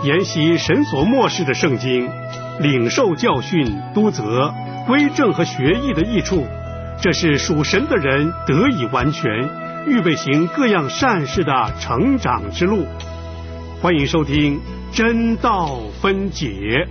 研习神所默示的圣经，领受教训、督责、归正和学艺的益处，这是属神的人得以完全，预备行各样善事的成长之路。欢迎收听真道分解。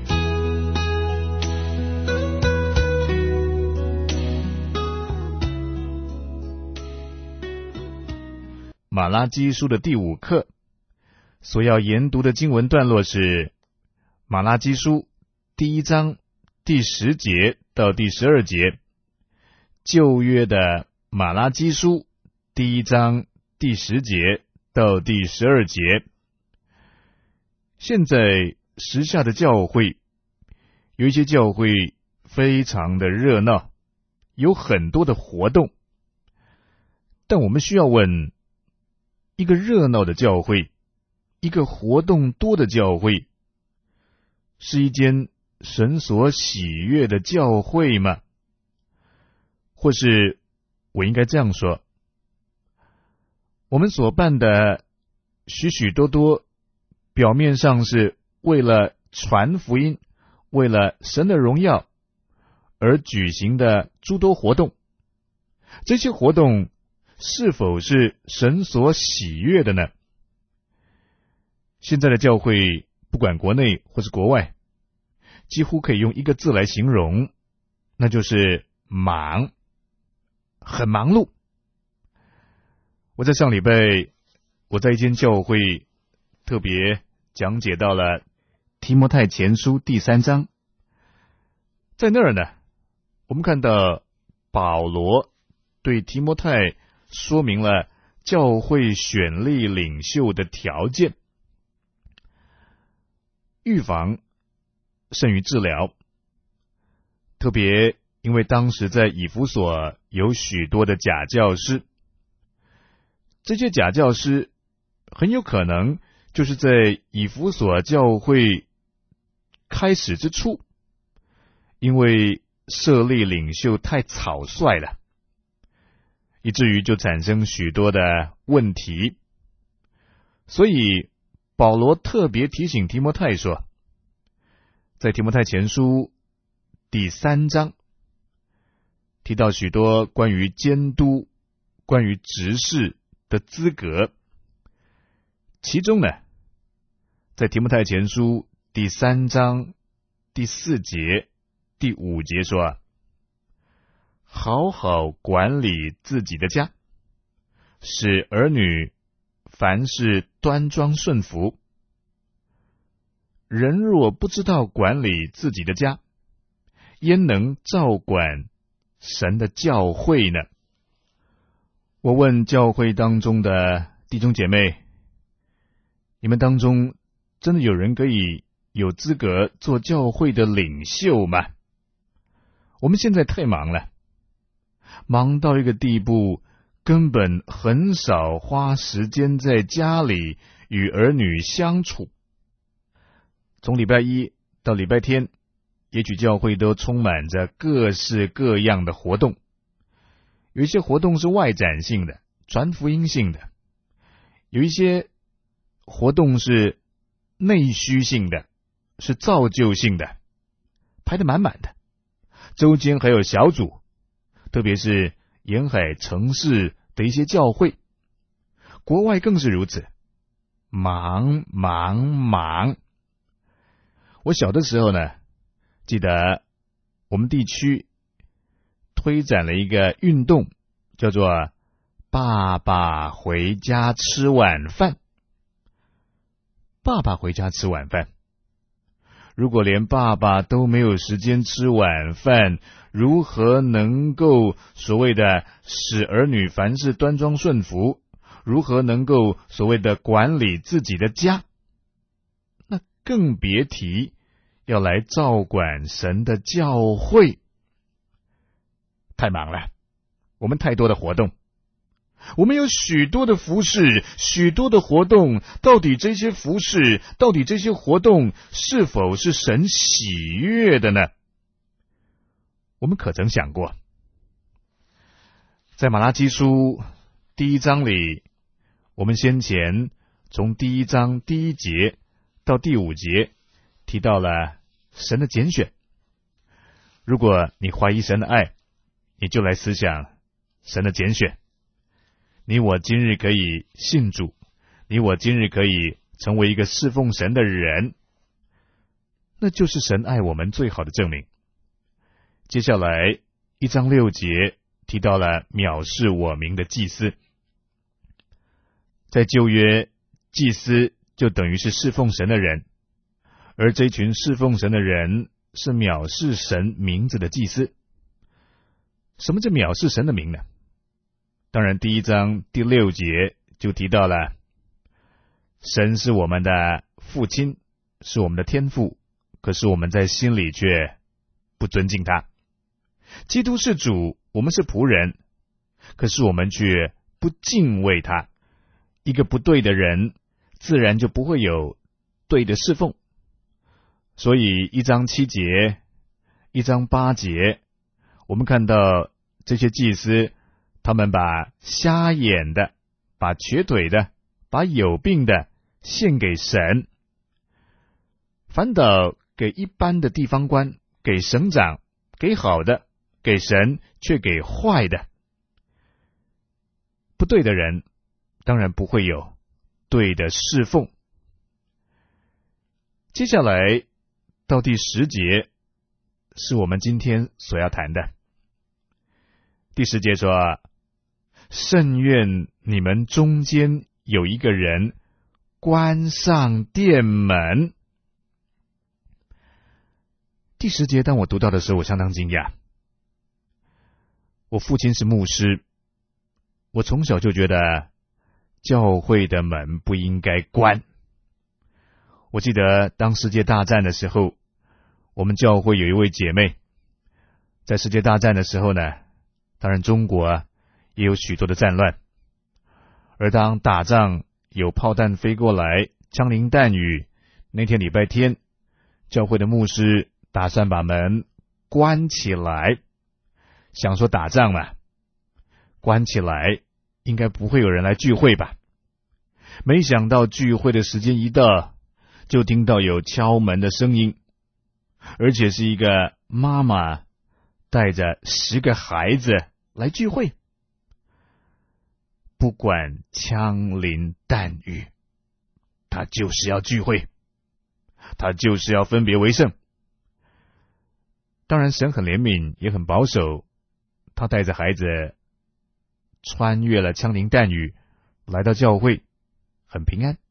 马拉基书的第5课所要研读的经文段落是马拉基书第1章第10节到第12节，旧约的马拉基书第1章第10节到第12节。现在时下的教会，有一些教会非常的热闹，有很多的活动，但我们需要问，一个热闹的教会，一个活动多的教会，是一间神所喜悦的教会吗？或是我应该这样说，我们所办的许许多多，表面上是为了传福音，为了神的荣耀而举行的诸多活动，这些活动是否是神所喜悦的呢？现在的教会，不管国内或是国外，几乎可以用一个字来形容，那就是忙，很忙碌。我在上礼拜，我在一间教会特别讲解到了提摩太前书第3章，在那儿呢，我们看到保罗对提摩太说明了教会选立领袖的条件。预防胜于治疗，特别因为当时在以弗所有许多的假教师，这些假教师很有可能就是在以弗所教会开始之初，因为设立领袖太草率了，以至于就产生许多的问题。所以保罗特别提醒提摩太说，在提摩太前书第3章提到许多关于监督、关于执事的资格，其中呢，在提摩太前书第3章第4节、第5节说，好好管理自己的家，使儿女凡事端庄顺服。人若不知道管理自己的家，焉能照管神的教会呢？我问教会当中的弟兄姐妹，你们当中真的有人可以有资格做教会的领袖吗？我们现在太忙了，忙到一个地步，根本很少花时间在家里与儿女相处。从礼拜一到礼拜天，也许教会都充满着各式各样的活动，有一些活动是外展性的，传福音性的，有一些活动是内需性的，是造就性的，排得满满的。周间还有小组，特别是沿海城市的一些教会，国外更是如此，忙忙忙。我小的时候呢，记得我们地区推展了一个运动，叫做爸爸回家吃晚饭。爸爸回家吃晚饭，如果连爸爸都没有时间吃晚饭，如何能够所谓的使儿女凡事端庄顺服？如何能够所谓的管理自己的家？那更别提要来照管神的教会。太忙了，我们太多的活动，我们有许多的服事，许多的活动，到底这些服事，到底这些活动是否是神喜悦的呢？我们可曾想过，在马拉基书第1章里，我们先前从第1章第1节到第5节提到了神的拣选。如果你怀疑神的爱，你就来思想神的拣选。你我今日可以信主，你我今日可以成为一个侍奉神的人，那就是神爱我们最好的证明。接下来1章6节提到了藐视我名的祭司。在旧约，祭司就等于是侍奉神的人，而这群侍奉神的人是藐视神名字的祭司。什么叫藐视神的名呢？当然第1章第6节就提到了神是我们的父亲，是我们的天父，可是我们在心里却不尊敬他。基督是主，我们是仆人，可是我们却不敬畏他。一个不对的人，自然就不会有对的侍奉。所以1章7节、1章8节，我们看到这些祭司，他们把瞎眼的、把瘸腿的、把有病的献给神，反倒给一般的地方官、给省长、给好的，给神却给坏的。不对的人当然不会有对的侍奉。接下来到第10节是我们今天所要谈的。第10节说，甚愿你们中间有一个人关上殿门。第10节当我读到的时候，我相当惊讶。我父亲是牧师，我从小就觉得教会的门不应该关。我记得当世界大战的时候，我们教会有一位姐妹，在世界大战的时候呢，当然中国也有许多的战乱，而当打仗有炮弹飞过来，枪林弹雨，那天礼拜天，教会的牧师打算把门关起来，想说打仗嘛，关起来应该不会有人来聚会吧。没想到聚会的时间一到，就听到有敲门的声音，而且是一个妈妈带着10个孩子来聚会。不管枪林弹雨，他就是要聚会，他就是要分别为圣。当然神很怜悯，也很保守，他带着孩子穿越了枪林弹雨，来到教会，很平安。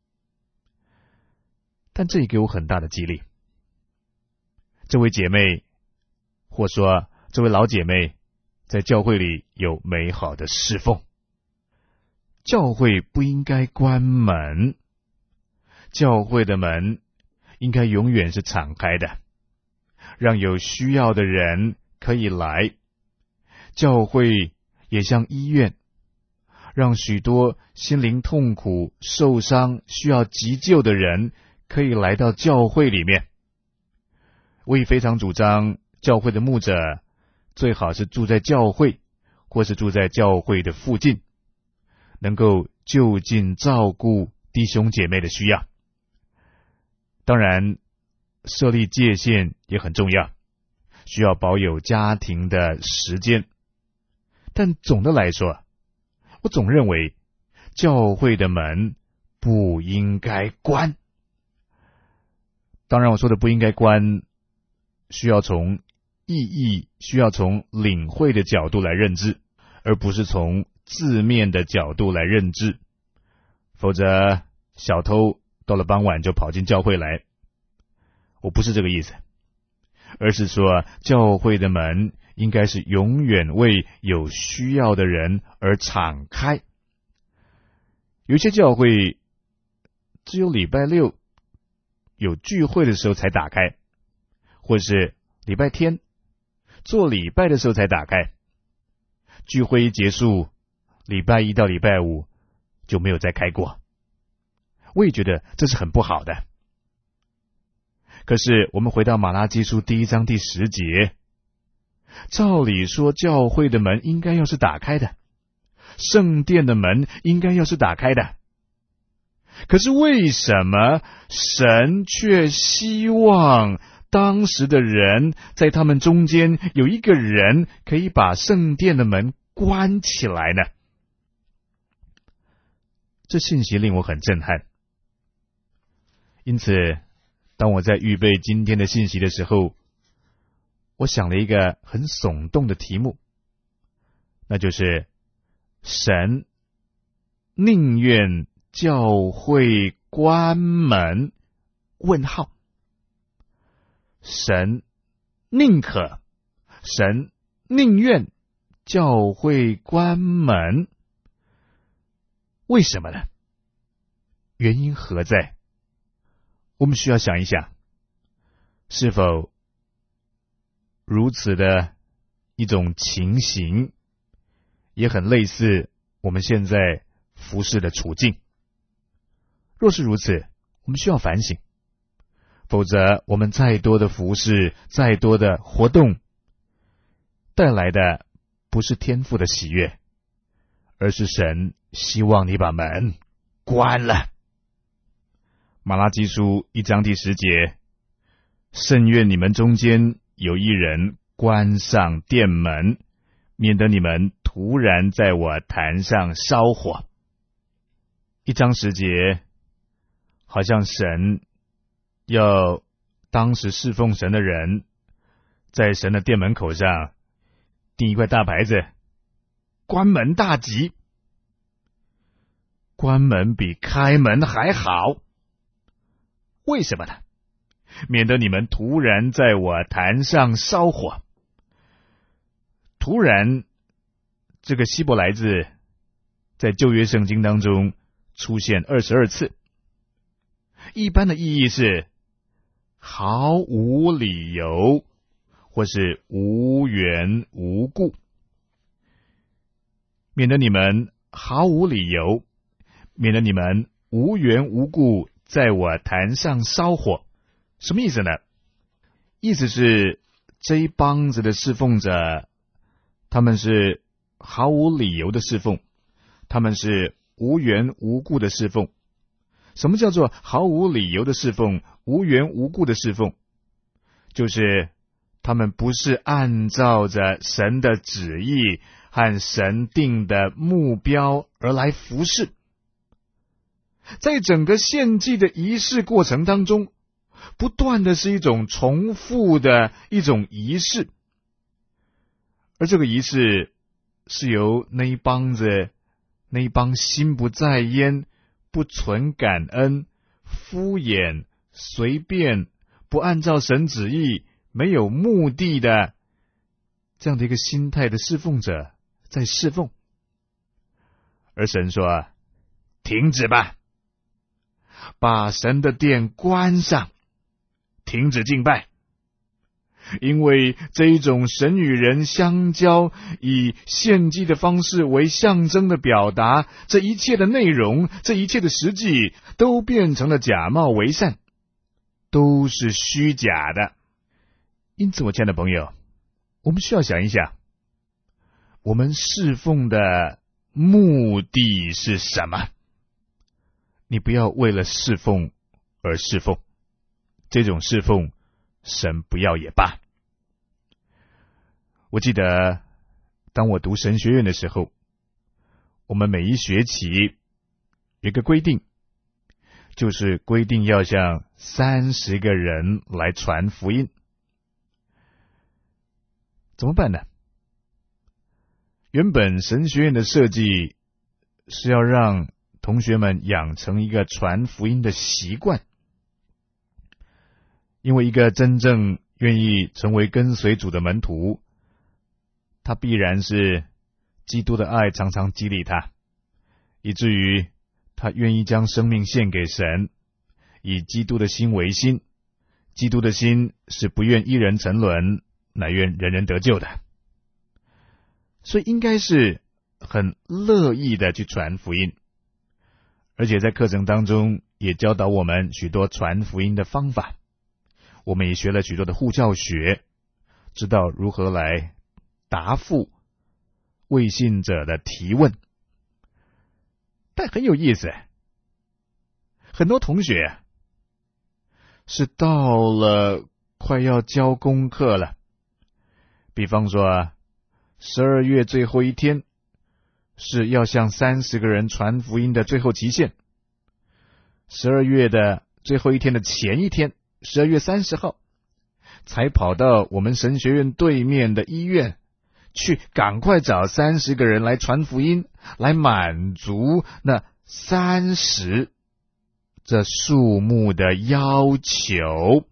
但这也给我很大的激励。这位姐妹，或说这位老姐妹，在教会里有美好的侍奉。教会不应该关门，教会的门应该永远是敞开的，让有需要的人可以来。教会也像医院，让许多心灵痛苦、受伤、需要急救的人可以来到教会里面。我也非常主张教会的牧者最好是住在教会，或是住在教会的附近，能够就近照顾弟兄姐妹的需要。当然设立界限也很重要，需要保有家庭的时间。但总的来说，我总认为教会的门不应该关。当然我说的不应该关，需要从意义，需要从领会的角度来认知，而不是从字面的角度来认知。否则小偷到了傍晚就跑进教会来，我不是这个意思，而是说教会的门应该是永远为有需要的人而敞开。有些教会只有礼拜六有聚会的时候才打开，或是礼拜天做礼拜的时候才打开，聚会一结束，礼拜一到礼拜五就没有再开过。我也觉得这是很不好的。可是我们回到马拉基书第1章第10节，照理说教会的门应该要是打开的，圣殿的门应该要是打开的。 可是为什么神却希望当时的人在他们中间有一个人可以把圣殿的门关起来呢？这信息令我很震撼。因此，当我在预备今天的信息的时候，我想了一个很耸动的题目，那就是神宁愿教会关门？问号。神宁可，神宁愿教会关门，为什么呢？原因何在？我们需要想一想，是否如此的一种情形，也很类似我们现在服事的处境。若是如此，我们需要反省，否则我们再多的服事，再多的活动，带来的不是天父的喜悦，而是神希望你把门关了。马拉基书1章第10节，甚愿你们中间有一人关上殿门，免得你们突然在我坛上烧火。1章10节，好像神要当时侍奉神的人在神的殿门口上钉一块大牌子，关门大吉。关门比开门还好，为什么呢？免得你们突然在我坛上烧火。突然，这个希伯来字在旧约圣经当中出现22次，一般的意义是毫无理由，或是无缘无故。免得你们毫无理由，免得你们无缘无故在我坛上烧火。什么意思呢？意思是这一帮子的侍奉者，他们是毫无理由的侍奉，他们是无缘无故的侍奉。什么叫做毫无理由的侍奉，无缘无故的侍奉？就是他们不是按照着神的旨意和神定的目标而来服侍。在整个献祭的仪式过程当中，不断的是一种重复的一种仪式，而这个仪式是由那一帮心不在焉、不存感恩、敷衍、随便、不按照神旨意、没有目的的这样的一个心态的侍奉者在侍奉。而神说，停止吧，把神的殿关上，停止敬拜。因为这一种神与人相交，以献祭的方式为象征的表达，这一切的内容，这一切的实际，都变成了假冒为善，都是虚假的。因此，我亲爱的朋友，我们需要想一想，我们侍奉的目的是什么？你不要为了侍奉而侍奉，这种侍奉神不要也罢。我记得当我读神学院的时候，我们每一学期有一个规定，就是规定要向30个人来传福音。怎么办呢？原本神学院的设计是要让同学们养成一个传福音的习惯，因为一个真正愿意成为跟随主的门徒，他必然是基督的爱常常激励他，以至于他愿意将生命献给神，以基督的心为心。基督的心是不愿一人沉沦，乃愿人人得救的。所以应该是很乐意的去传福音，而且在课程当中也教导我们许多传福音的方法。我们也学了许多的护教学，知道如何来答复未信者的提问。但很有意思， 很多同学是到了快要交功课了，比方说12月最后一天是要向30个人传福音的最后期限，12月的最后一天的前一天，12月30号才跑到我们神学院对面的医院去，赶快找30个人来传福音，来满足那30这数目的要求。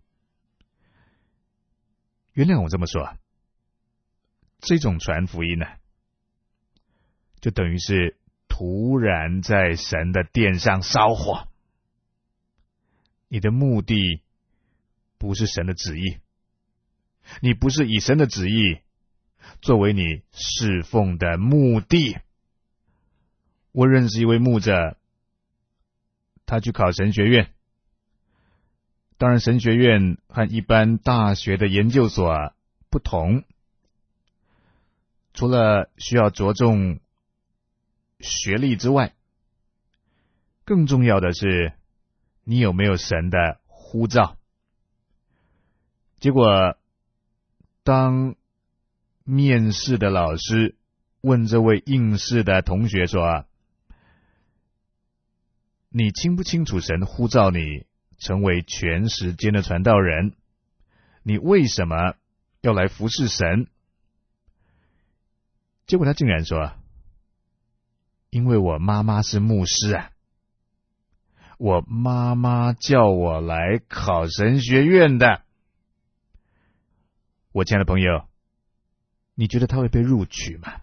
原谅我这么说，这种传福音呢，就等于是突然在神的殿上烧火。你的目的不是神的旨意，你不是以神的旨意作为你侍奉的目的。我认识一位牧者，他去考神学院。当然神学院和一般大学的研究所不同，除了需要着重学历之外，更重要的是你有没有神的呼召。结果当面试的老师问这位应试的同学说，你清不清楚神呼召你成为全时间的传道人？你为什么要来服侍神？结果他竟然说，因为我妈妈是牧师啊，我妈妈叫我来考神学院的。我亲爱的朋友，你觉得他会被录取吗？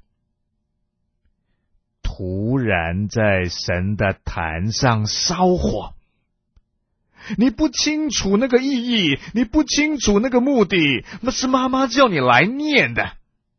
突然在神的坛上烧火，你不清楚那个意义，你不清楚那个目的，那是妈妈叫你来念的。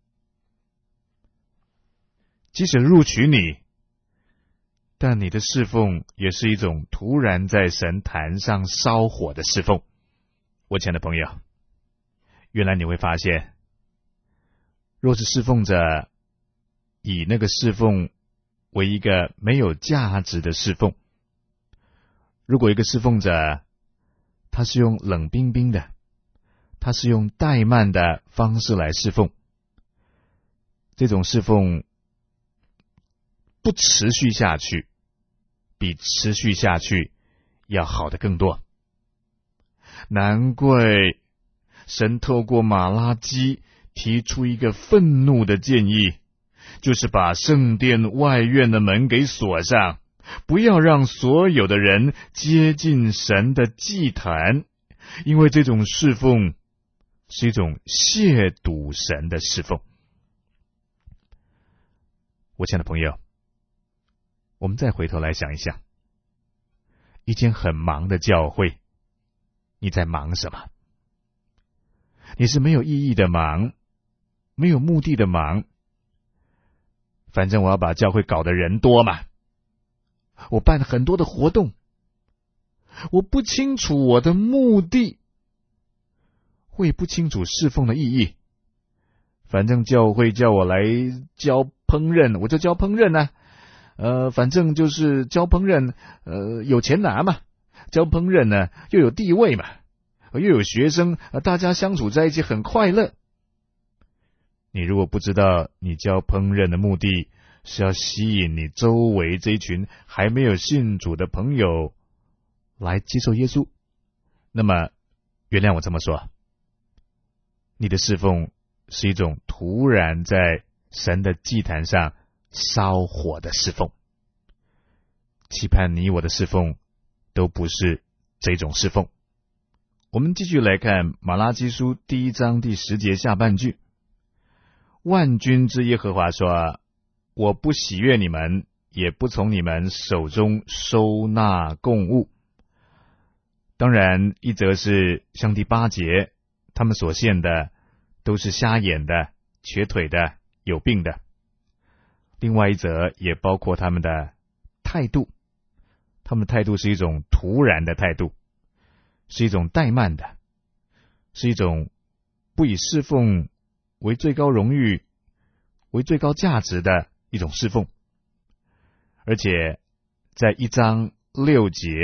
即使录取你，但你的侍奉也是一种突然在神坛上烧火的侍奉。我亲爱的朋友，原来你会发现，若是侍奉者以那个侍奉为一个没有价值的侍奉，如果一个侍奉者他是用冷冰冰的，他是用怠慢的方式来侍奉，这种侍奉不持续下去，比持续下去要好的更多。难怪神透过马拉基提出一个愤怒的建议，就是把圣殿外院的门给锁上，不要让所有的人接近神的祭坛，因为这种侍奉是一种亵渎神的侍奉。我亲爱的朋友，我们再回头来想一想，一间很忙的教会，你在忙什么？你是没有意义的忙，没有目的的忙，反正我要把教会搞得人多嘛，我办很多的活动，我不清楚我的目的，我也不清楚侍奉的意义，反正教会叫我来教烹饪，我就教烹饪啊，反正就是教烹饪，有钱拿嘛，教烹饪呢又有地位嘛，又有学生，大家相处在一起很快乐。你如果不知道你教烹饪的目的是要吸引你周围这一群还没有信主的朋友来接受耶稣，那么原谅我这么说，你的侍奉是一种突然在神的祭坛上烧火的侍奉。期盼你我的侍奉都不是这种侍奉。我们继续来看马拉基书1章第10节下半句，万军之耶和华说，我不喜悦你们，也不从你们手中收纳供物。当然，一则是像第8节，他们所献的都是瞎眼的、瘸腿的、有病的。另外一则也包括他们的态度，他们的态度是一种突然的态度，是一种怠慢的，是一种不以侍奉为最高荣誉、为最高价值的一种侍奉。而且在1章6节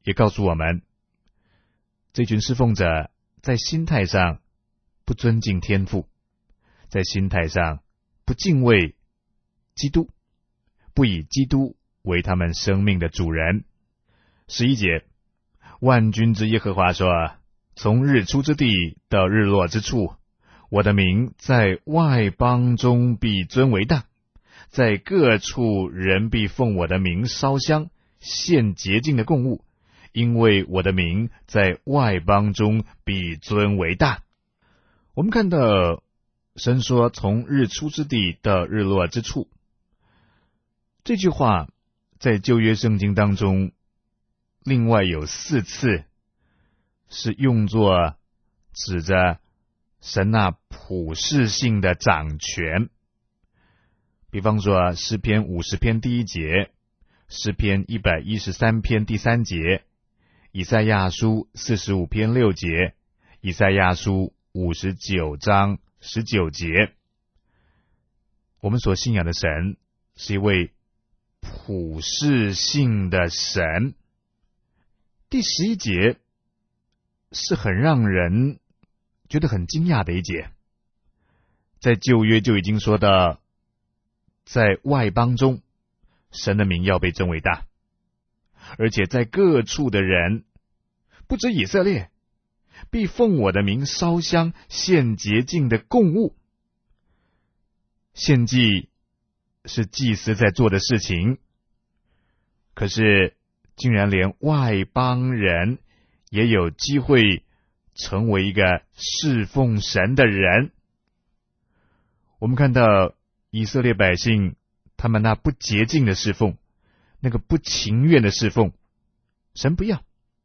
也告诉我们，这群侍奉者在心态上不尊敬天父，在心态上不敬畏基督，不以基督为他们生命的主人。11节，万军之耶和华说，从日出之地到日落之处，我的名在外邦中必尊为大，在各处人必奉我的名烧香，献洁净的供物，因为我的名在外邦中必尊为大。我们看到神说从日出之地到日落之处，这句话在旧约圣经当中另外有4次是用作指着神那普世性的掌权。比方说诗篇50篇第1节，诗篇113篇第3节，以赛亚书45篇6节，以赛亚书59章19节。我们所信仰的神是一位普世性的神。第11节是很让人觉得很惊讶的一节，在旧约就已经说到，在外邦中神的名要被尊为大，而且在各处的人，不止以色列，必奉我的名烧香，献洁净的供物。献祭是祭司在做的事情，可是竟然连外邦人也有机会成为一个侍奉神的人。我们看到以色列百姓他们那不洁净的侍奉，那个不情愿的侍奉，神不要。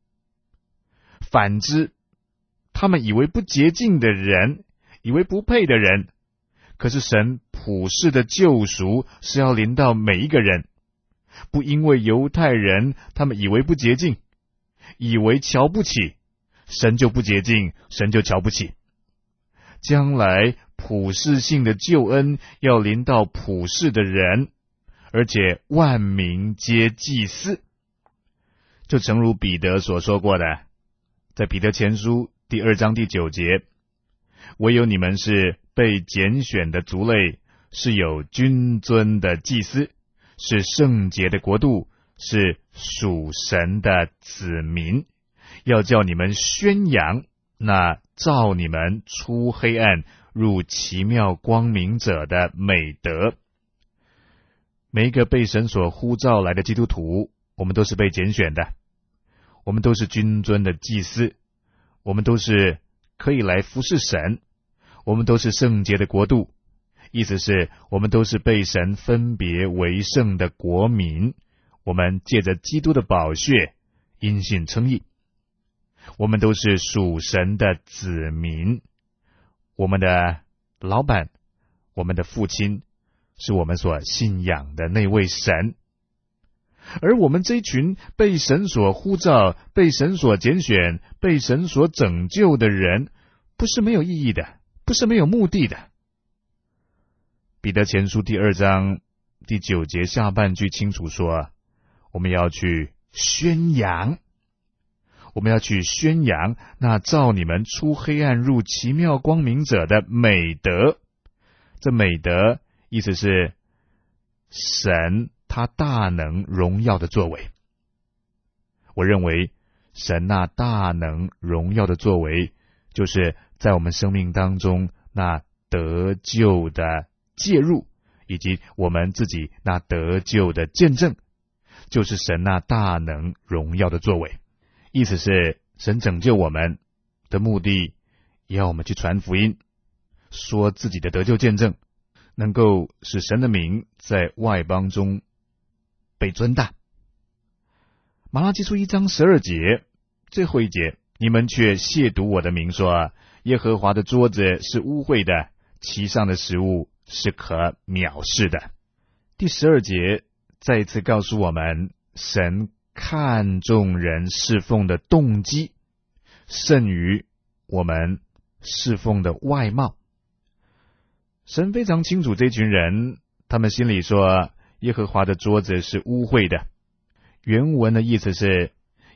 反之，他们以为不洁净的人，以为不配的人，可是神普世的救赎是要临到每一个人，不因为犹太人他们以为不洁净，以为瞧不起，神就不洁净，神就瞧不起。将来普世性的救恩要临到普世的人，而且万民皆祭司。就诚如彼得所说过的，在彼得前书第2章第9节，唯有你们是被拣选的族类，是有君尊的祭司，是圣洁的国度，是属神的子民，要叫你们宣扬那召你们出黑暗入奇妙光明者的美德。每一个被神所呼召来的基督徒，我们都是被拣选的，我们都是君尊的祭司，我们都是可以来服侍神，我们都是圣洁的国度，意思是我们都是被神分别为圣的国民，我们借着基督的宝血因信称义，我们都是属神的子民，我们的老板，我们的父亲是我们所信仰的那位神。而我们这一群被神所呼召、被神所拣选、被神所拯救的人，不是没有意义的，不是没有目的的。彼得前书第2章第9节下半句清楚说，我们要去宣扬，我们要去宣扬那召你们出黑暗入奇妙光明者的美德。这美德意思是神他大能荣耀的作为。我认为神那大能荣耀的作为，就是在我们生命当中那得救的介入，以及我们自己那得救的见证，就是神那大能荣耀的作为。意思是神拯救我们的目的，也要我们去传福音，说自己的得救见证，能够使神的名在外邦中被尊大。马拉基书1章12节最后一节，你们却亵渎我的名，说耶和华的桌子是污秽的，其上的食物是可藐视的。第12节再一次告诉我们，神看重人侍奉的动机胜于我们侍奉的外貌。神非常清楚这群人，他们心里说耶和华的桌子是污秽的。原文的意思是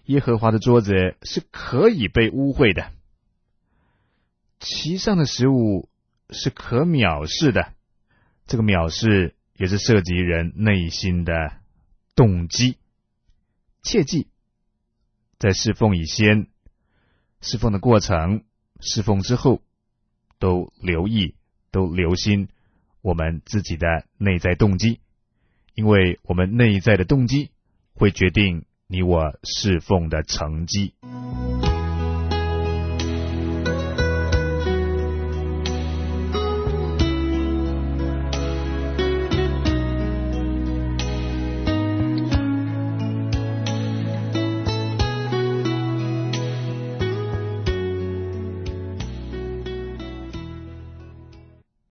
耶和华的桌子是可以被污秽的，其上的食物是可藐视的。这个藐视也是涉及人内心的动机。切记，在侍奉以先、侍奉的过程、侍奉之后，都留意、都留心我们自己的内在动机，因为我们内在的动机会决定你我侍奉的成绩。